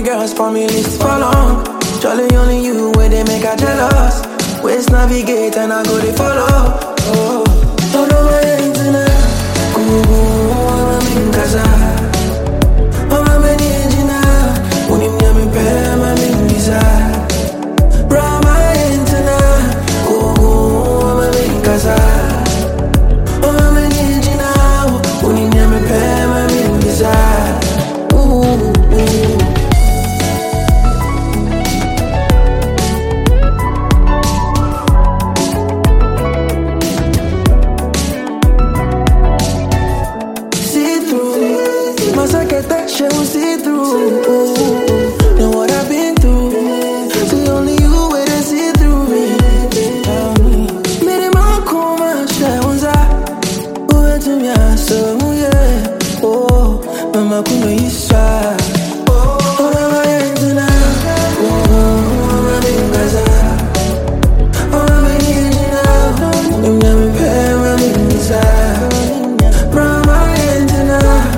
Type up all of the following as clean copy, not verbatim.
many girls for me list for long. Jolly only you where they make her jealous. Waste navigate and I go they follow. Oh, oh no my internet. Ooh, I'm in casa. I'm a many engineer. When you near me pay my main desire. Bra my internet. Ooh, I'm a in casa. I'm a many engineer. When you near me pay my main desire. She will see through. Know what I've been through. See only you where they see through me. Made him all come and share one side. Who went to me and so yeah. Oh, mama kume isha. Oh, mama yenduna. Oh, mama bingaza. Oh, mama yenduna. Mama pay mama bingaza. Mama yenduna.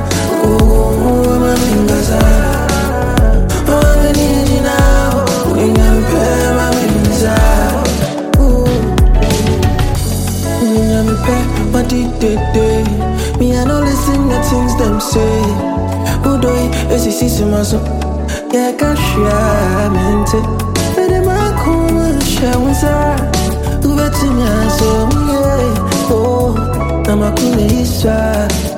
Me, I don't listen to things them say. Who do it? Yes, you see my son. Yeah, I can't share, man. But them I come and share one side. Who bet to me, I so, yeah. Oh, I'm a cool